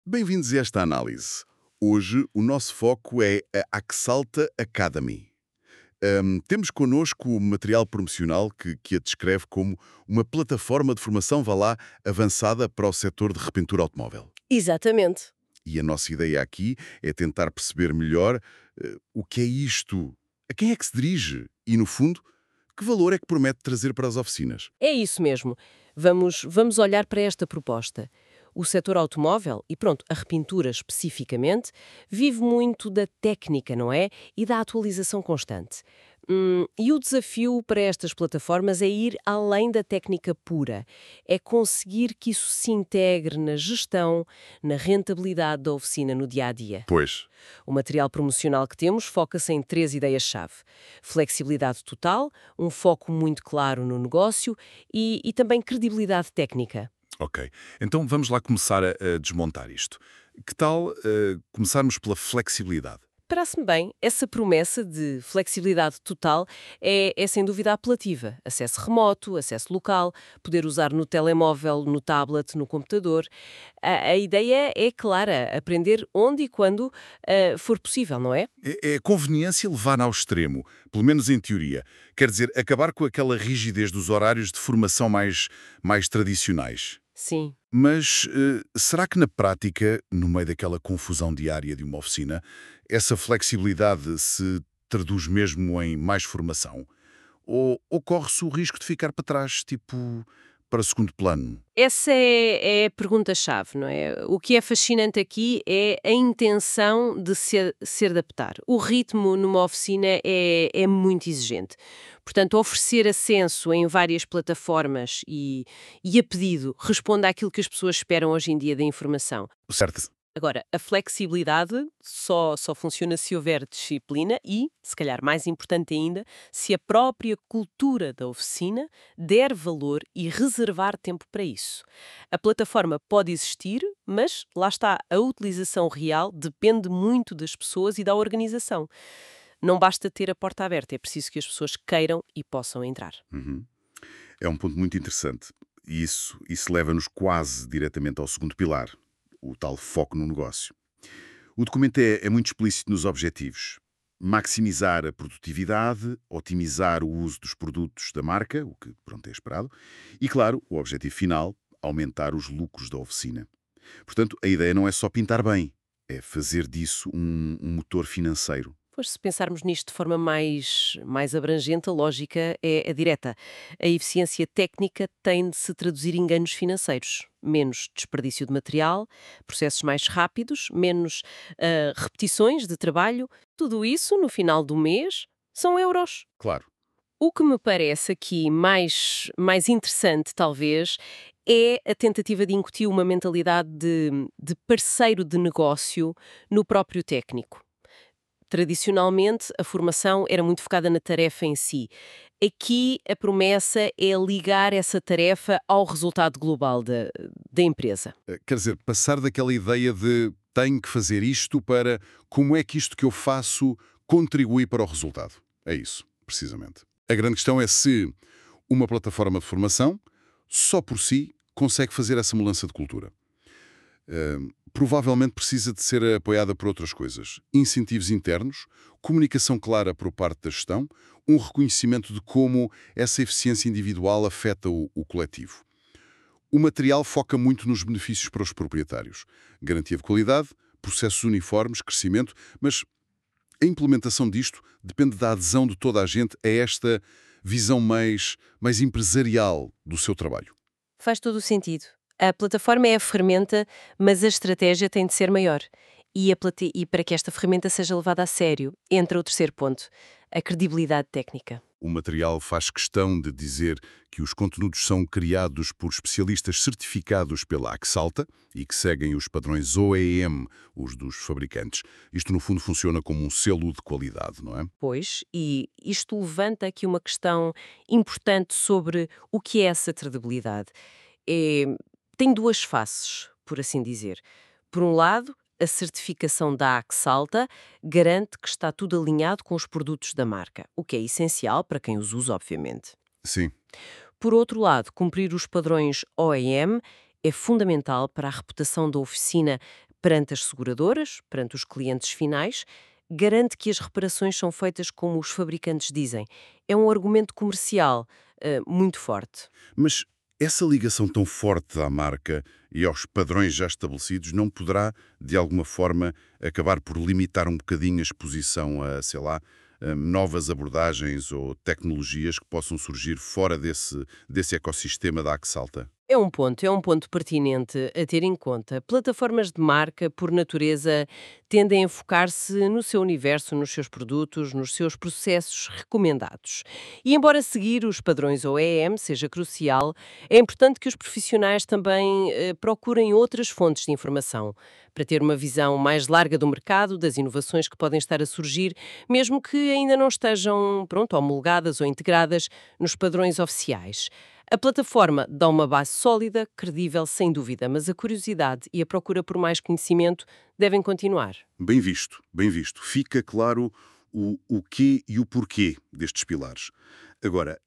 Bem-vindos a esta análise. Hoje o nosso foco é a Axalta Academy. Temos connosco o material promocional que a descreve como uma plataforma de formação, vá lá, avançada para o setor de repintura automóvel. Exatamente. E a nossa ideia aqui é tentar perceber melhor o que é isto, a quem é que se dirige e, no fundo, que valor é que promete trazer para as oficinas. É isso mesmo. Vamos olhar para esta proposta. O setor automóvel, e pronto, a repintura especificamente, vive muito da técnica, não é? E da atualização constante. E o desafio para estas plataformas é ir além da técnica pura. É conseguir que isso se integre na gestão, na rentabilidade da oficina no dia a dia. Pois. O material promocional que temos foca-se em três ideias-chave: flexibilidade total, um foco muito claro no negócio e também credibilidade técnica. Ok, então vamos lá começar a desmontar isto. Que tal começarmos pela flexibilidade? Parece-me bem, essa promessa de flexibilidade total é sem dúvida apelativa. Acesso remoto, acesso local, poder usar no telemóvel, no tablet, no computador. A ideia é clara, aprender onde e quando for possível, não é? É a conveniência levar ao extremo, pelo menos em teoria. Quer dizer, acabar com aquela rigidez dos horários de formação mais tradicionais. Sim. Mas será que na prática, no meio daquela confusão diária de uma oficina, essa flexibilidade se traduz mesmo em mais formação? Ou corre-se o risco de ficar para trás, tipo, para segundo plano? Essa é a pergunta-chave, não é? O que é fascinante aqui é a intenção de se adaptar. O ritmo numa oficina é muito exigente. Portanto, oferecer ascenso em várias plataformas e a pedido responde àquilo que as pessoas esperam hoje em dia da informação. Certo? Agora, a flexibilidade só funciona se houver disciplina e, se calhar mais importante ainda, se a própria cultura da oficina der valor e reservar tempo para isso. A plataforma pode existir, mas lá está, a utilização real depende muito das pessoas e da organização. Não basta ter a porta aberta, é preciso que as pessoas queiram e possam entrar. Uhum. É um ponto muito interessante. E isso leva-nos quase diretamente ao segundo pilar, o tal foco no negócio. O documento é muito explícito nos objetivos. Maximizar a produtividade, otimizar o uso dos produtos da marca, o que pronto é esperado, e, claro, o objetivo final, aumentar os lucros da oficina. Portanto, a ideia não é só pintar bem, é fazer disso um motor financeiro. Pois, se pensarmos nisto de forma mais abrangente, a lógica é direta. A eficiência técnica tem de se traduzir em ganhos financeiros. Menos desperdício de material, processos mais rápidos, menos repetições de trabalho. Tudo isso, no final do mês, são euros. Claro. O que me parece aqui mais interessante, talvez, é a tentativa de incutir uma mentalidade de parceiro de negócio no próprio técnico. Tradicionalmente, a formação era muito focada na tarefa em si. Aqui, a promessa é ligar essa tarefa ao resultado global da empresa. Quer dizer, passar daquela ideia de tenho que fazer isto para como é que isto que eu faço contribui para o resultado. É isso, precisamente. A grande questão é se uma plataforma de formação, só por si, consegue fazer essa mudança de cultura. Provavelmente precisa de ser apoiada por outras coisas. Incentivos internos, comunicação clara por parte da gestão, um reconhecimento de como essa eficiência individual afeta o coletivo. O material foca muito nos benefícios para os proprietários. Garantia de qualidade, processos uniformes, crescimento, mas a implementação disto depende da adesão de toda a gente a esta visão mais empresarial do seu trabalho. Faz todo o sentido. A plataforma é a ferramenta, mas a estratégia tem de ser maior. E para que esta ferramenta seja levada a sério, entra o terceiro ponto, a credibilidade técnica. O material faz questão de dizer que os conteúdos são criados por especialistas certificados pela Axalta e que seguem os padrões OEM, os dos fabricantes. Isto, no fundo, funciona como um selo de qualidade, não é? Pois, e isto levanta aqui uma questão importante sobre o que é essa credibilidade. É, tem duas faces, por assim dizer. Por um lado, a certificação da Axalta garante que está tudo alinhado com os produtos da marca, o que é essencial para quem os usa, obviamente. Sim. Por outro lado, cumprir os padrões OEM é fundamental para a reputação da oficina, perante as seguradoras, perante os clientes finais, garante que as reparações são feitas como os fabricantes dizem. É um argumento comercial muito forte. Mas essa ligação tão forte à marca e aos padrões já estabelecidos não poderá, de alguma forma, acabar por limitar um bocadinho a exposição a, sei lá, novas abordagens ou tecnologias que possam surgir fora desse ecossistema da Axalta? É um ponto pertinente a ter em conta. Plataformas de marca, por natureza, tendem a focar-se no seu universo, nos seus produtos, nos seus processos recomendados. E embora seguir os padrões OEM seja crucial, é importante que os profissionais também procurem outras fontes de informação, para ter uma visão mais larga do mercado, das inovações que podem estar a surgir, mesmo que ainda não estejam, pronto, homologadas ou integradas nos padrões oficiais. A plataforma dá uma base sólida, credível, sem dúvida, mas a curiosidade e a procura por mais conhecimento devem continuar. Bem visto, bem visto. Fica claro o quê e o porquê destes pilares. Agora,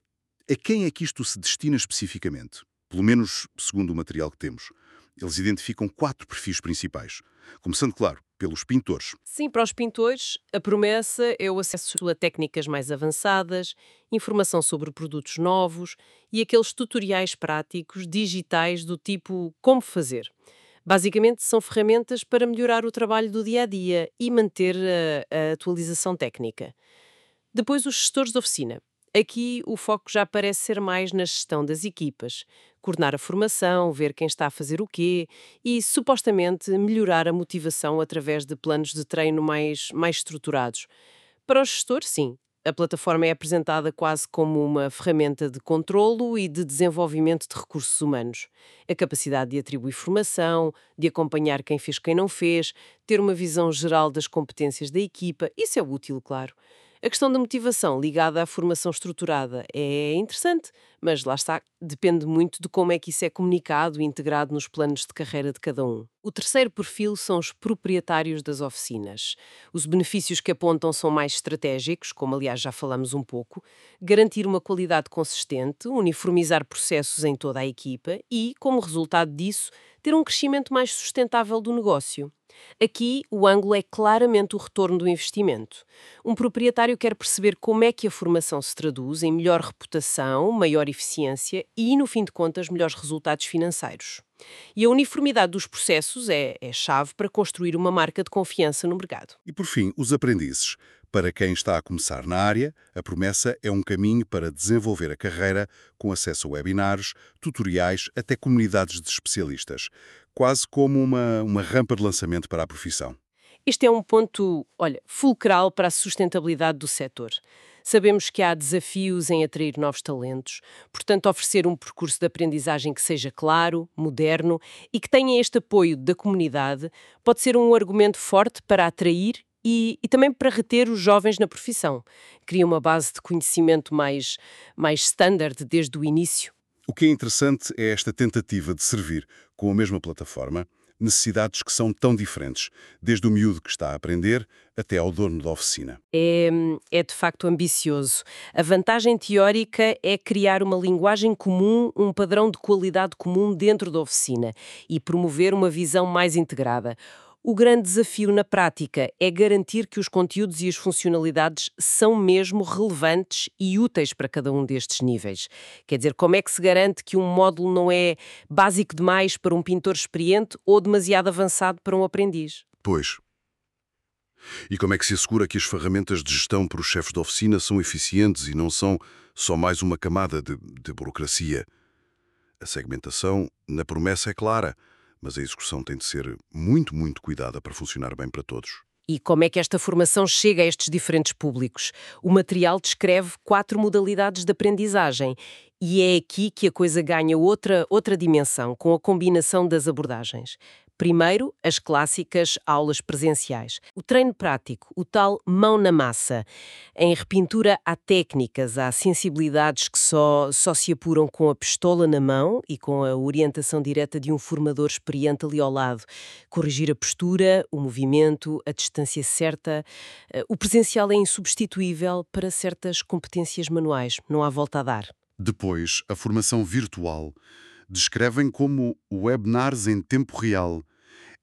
a quem é que isto se destina especificamente? Pelo menos segundo o material que temos. Eles identificam 4 perfis principais. Começando, claro, pelos pintores. Sim, para os pintores, a promessa é o acesso a técnicas mais avançadas, informação sobre produtos novos e aqueles tutoriais práticos digitais do tipo como fazer. Basicamente, são ferramentas para melhorar o trabalho do dia a dia e manter a atualização técnica. Depois, os gestores de oficina. Aqui o foco já parece ser mais na gestão das equipas, coordenar a formação, ver quem está a fazer o quê e, supostamente, melhorar a motivação através de planos de treino mais estruturados. Para o gestor, sim. A plataforma é apresentada quase como uma ferramenta de controlo e de desenvolvimento de recursos humanos. A capacidade de atribuir formação, de acompanhar quem fez quem não fez, ter uma visão geral das competências da equipa, isso é útil, claro. A questão da motivação ligada à formação estruturada é interessante, mas lá está, depende muito de como é que isso é comunicado e integrado nos planos de carreira de cada um. O terceiro perfil são os proprietários das oficinas. Os benefícios que apontam são mais estratégicos, como aliás já falamos um pouco, garantir uma qualidade consistente, uniformizar processos em toda a equipa e, como resultado disso, ter um crescimento mais sustentável do negócio. Aqui, o ângulo é claramente o retorno do investimento. Um proprietário quer perceber como é que a formação se traduz em melhor reputação, maior eficiência e, no fim de contas, melhores resultados financeiros. E a uniformidade dos processos é chave para construir uma marca de confiança no mercado. E por fim, os aprendizes. Para quem está a começar na área, a promessa é um caminho para desenvolver a carreira com acesso a webinars, tutoriais, até comunidades de especialistas. Quase como uma rampa de lançamento para a profissão. Este é um ponto, olha, fulcral para a sustentabilidade do setor. Sabemos que há desafios em atrair novos talentos, portanto, oferecer um percurso de aprendizagem que seja claro, moderno e que tenha este apoio da comunidade pode ser um argumento forte para atrair e também para reter os jovens na profissão. Cria uma base de conhecimento mais standard desde o início. O que é interessante é esta tentativa de servir, com a mesma plataforma, necessidades que são tão diferentes, desde o miúdo que está a aprender até ao dono da oficina. É de facto ambicioso. A vantagem teórica é criar uma linguagem comum, um padrão de qualidade comum dentro da oficina e promover uma visão mais integrada. O grande desafio na prática é garantir que os conteúdos e as funcionalidades são mesmo relevantes e úteis para cada um destes níveis. Quer dizer, como é que se garante que um módulo não é básico demais para um pintor experiente ou demasiado avançado para um aprendiz? Pois. E como é que se assegura que as ferramentas de gestão para os chefes de oficina são eficientes e não são só mais uma camada de burocracia? A segmentação na promessa é clara, mas a execução tem de ser muito, muito cuidada para funcionar bem para todos. E como é que esta formação chega a estes diferentes públicos? O material descreve 4 modalidades de aprendizagem e é aqui que a coisa ganha outra dimensão, com a combinação das abordagens. Primeiro, as clássicas aulas presenciais. O treino prático, o tal mão na massa. Em repintura há técnicas, há sensibilidades que só se apuram com a pistola na mão e com a orientação direta de um formador experiente ali ao lado. Corrigir a postura, o movimento, a distância certa. O presencial é insubstituível para certas competências manuais, não há volta a dar. Depois, a formação virtual. Descrevem como webinars em tempo real.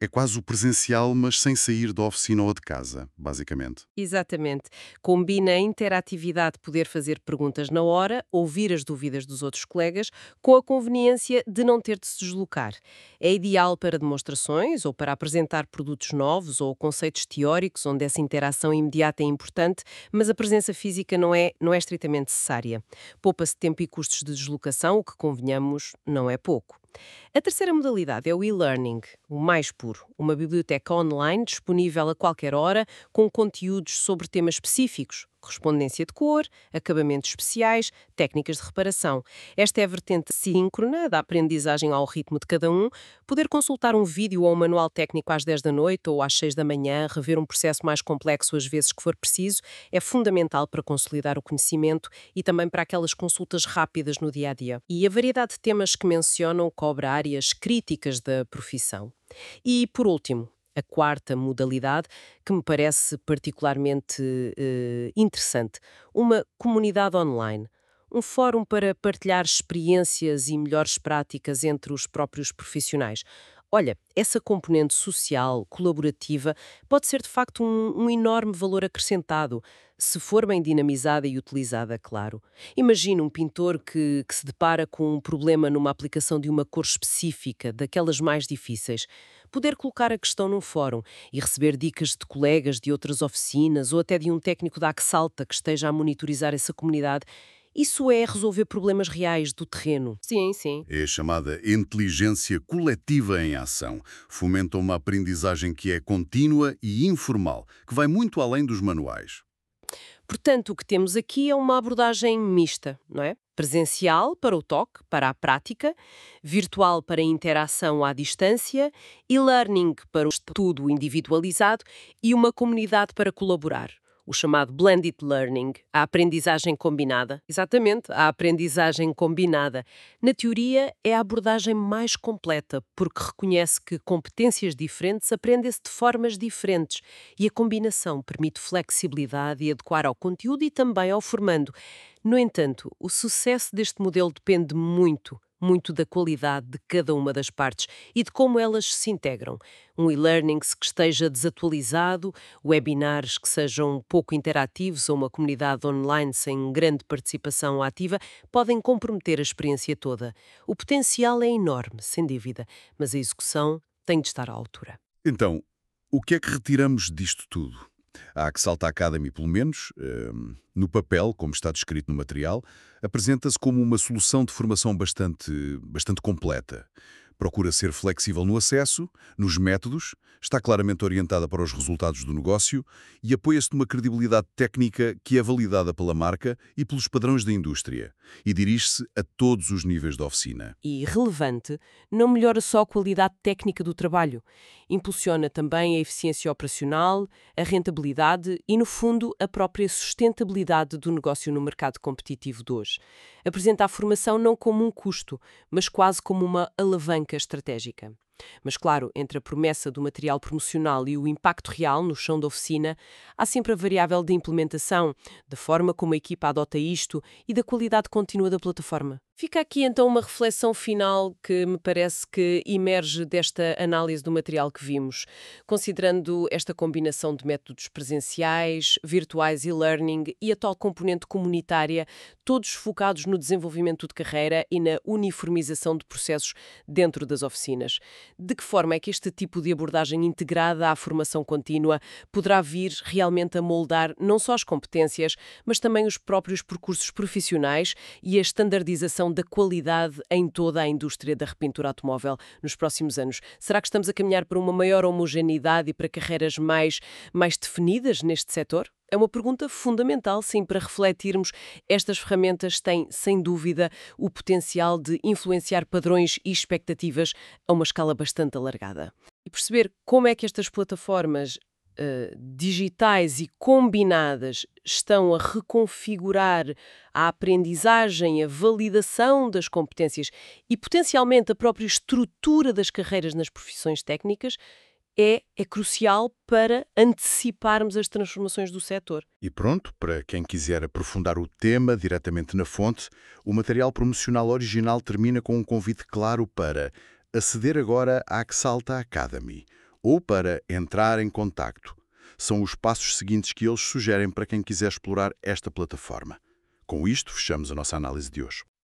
É quase o presencial, mas sem sair da oficina ou de casa, basicamente. Exatamente. Combina a interatividade de poder fazer perguntas na hora, ouvir as dúvidas dos outros colegas, com a conveniência de não ter de se deslocar. É ideal para demonstrações ou para apresentar produtos novos ou conceitos teóricos, onde essa interação imediata é importante, mas a presença física não é estritamente necessária. Poupa-se tempo e custos de deslocação, o que, convenhamos, não é pouco. A terceira modalidade é o e-learning, o mais puro, uma biblioteca online disponível a qualquer hora, com conteúdos sobre temas específicos, correspondência de cor, acabamentos especiais, técnicas de reparação. Esta é a vertente síncrona da aprendizagem ao ritmo de cada um, poder consultar um vídeo ou um manual técnico às 10 da noite ou às 6 da manhã, rever um processo mais complexo às vezes que for preciso, é fundamental para consolidar o conhecimento e também para aquelas consultas rápidas no dia a dia. E a variedade de temas que mencionam cobre áreas críticas da profissão. E, por último, a quarta modalidade, que me parece particularmente interessante, uma comunidade online. Um fórum para partilhar experiências e melhores práticas entre os próprios profissionais. Olha, essa componente social, colaborativa, pode ser de facto um enorme valor acrescentado, se for bem dinamizada e utilizada, claro. Imagina um pintor que se depara com um problema numa aplicação de uma cor específica, daquelas mais difíceis. Poder colocar a questão num fórum e receber dicas de colegas de outras oficinas ou até de um técnico da Axalta que esteja a monitorizar essa comunidade, isso é resolver problemas reais do terreno. Sim, sim. É a chamada inteligência coletiva em ação. Fomenta uma aprendizagem que é contínua e informal, que vai muito além dos manuais. Portanto, o que temos aqui é uma abordagem mista, não é? Presencial para o toque, para a prática, virtual para a interação à distância, e-learning para o estudo individualizado e uma comunidade para colaborar. O chamado blended learning, a aprendizagem combinada. Exatamente, a aprendizagem combinada. Na teoria, é a abordagem mais completa, porque reconhece que competências diferentes aprendem-se de formas diferentes e a combinação permite flexibilidade e adequar ao conteúdo e também ao formando. No entanto, o sucesso deste modelo depende muito da qualidade de cada uma das partes e de como elas se integram. Um e-learning que esteja desatualizado, webinars que sejam pouco interativos ou uma comunidade online sem grande participação ativa podem comprometer a experiência toda. O potencial é enorme, sem dúvida, mas a execução tem de estar à altura. Então, o que é que retiramos disto tudo? A Axalta Academy, pelo menos, no papel, como está descrito no material, apresenta-se como uma solução de formação bastante completa. Procura ser flexível no acesso, nos métodos, está claramente orientada para os resultados do negócio e apoia-se numa credibilidade técnica que é validada pela marca e pelos padrões da indústria e dirige-se a todos os níveis da oficina. E relevante, não melhora só a qualidade técnica do trabalho, impulsiona também a eficiência operacional, a rentabilidade e, no fundo, a própria sustentabilidade do negócio no mercado competitivo de hoje. Apresenta a formação não como um custo, mas quase como uma alavanca estratégica. Mas, claro, entre a promessa do material promocional e o impacto real no chão da oficina, há sempre a variável de implementação, da forma como a equipa adota isto e da qualidade contínua da plataforma. Fica aqui então uma reflexão final que me parece que emerge desta análise do material que vimos, considerando esta combinação de métodos presenciais, virtuais e learning e a tal componente comunitária, todos focados no desenvolvimento de carreira e na uniformização de processos dentro das oficinas. De que forma é que este tipo de abordagem integrada à formação contínua poderá vir realmente a moldar não só as competências, mas também os próprios percursos profissionais e a estandardização da qualidade em toda a indústria da repintura automóvel nos próximos anos? Será que estamos a caminhar para uma maior homogeneidade e para carreiras mais definidas neste setor? É uma pergunta fundamental, sim, para refletirmos. Estas ferramentas têm, sem dúvida, o potencial de influenciar padrões e expectativas a uma escala bastante alargada. E perceber como é que estas plataformas digitais e combinadas estão a reconfigurar a aprendizagem, a validação das competências e, potencialmente, a própria estrutura das carreiras nas profissões técnicas é crucial para anteciparmos as transformações do setor. E pronto, para quem quiser aprofundar o tema diretamente na fonte, o material promocional original termina com um convite claro para aceder agora à Axalta Academy, ou para entrar em contacto. São os passos seguintes que eles sugerem para quem quiser explorar esta plataforma. Com isto, fechamos a nossa análise de hoje.